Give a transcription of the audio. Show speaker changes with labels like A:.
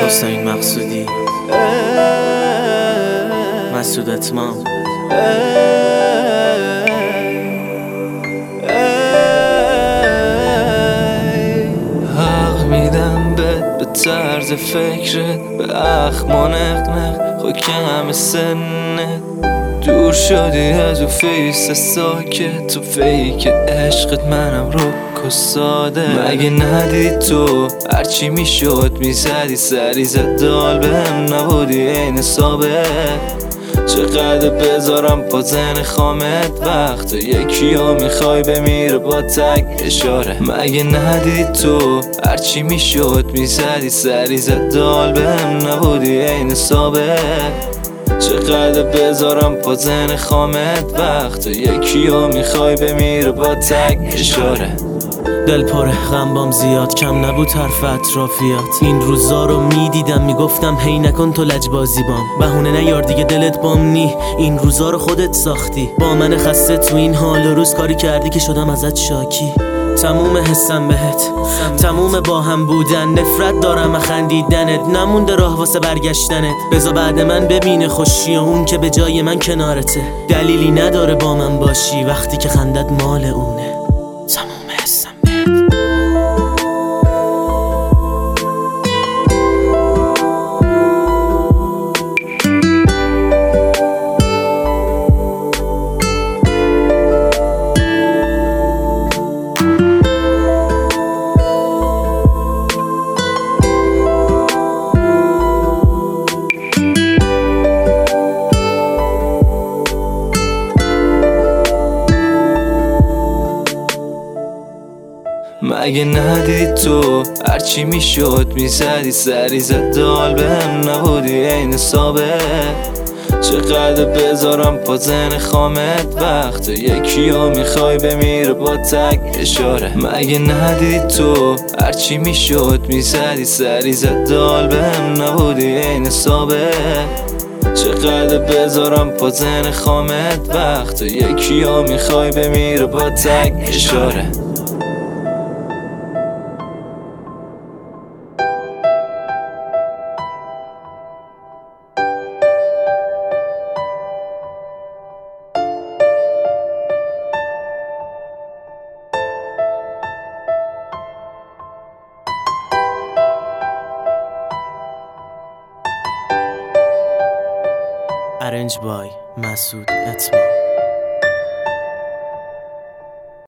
A: حسین مقصودی، مسعود اتمام.
B: حق میدم به طرز فکرت، به اخم نقنق خود کم سنت. دور شدی از او فیس ساکت، تو فیک عشقت منم رک و ساده. مگه ندید تو هرچی میشد میزدی سری زد دال بهم، نبودی این ثابت. چقدر بذارم پا زن خامت وقت تو یکی ها میخوای بمیره با تک اشاره. مگه ندید تو هرچی میشد میزدی سری زد دال بهم، نبودی این ثابت. چقدر بذارم پا زن خامت وقت تو یکی ها میخوای بمیره با تک اشاره.
A: دل پر غم بام زیاد، کم نبود حرف اطرافیات. این روزا رو میدیدم میگفتم هی نکن تو لجبازی بام. بهونه نیار دیگه دلت بام نی، این روزا رو خودت ساختی. با من خسته تو این حال و روز کاری کردی که شدم ازت شاکی. تموم حسم بهت، تموم با هم بودن. نفرت دارم خندیدنت، نمونده راه واسه برگشتنت. بذار بعد من ببینه خوشی و اون که به جای من کنارته. دلیلی نداره با من باشی وقتی که خندت مال اونه. تموم حسم بهت.
B: مگه ندید تو هرچی میشد میزدی سری زد دال بهم، نبودی این ثابت. چقدر بذارم پا زن خامت وقت تو یکی ها میخوای بمیره با تک اشاره. مگه ندید تو هرچی میشد میزدی سری زد دال بهم، نبودی این ثابت. چقدر بذارم پا زن خامت وقت تو یکی ها میخوای بمیره با تک اشاره.
A: Arranged by مسعود اتمام.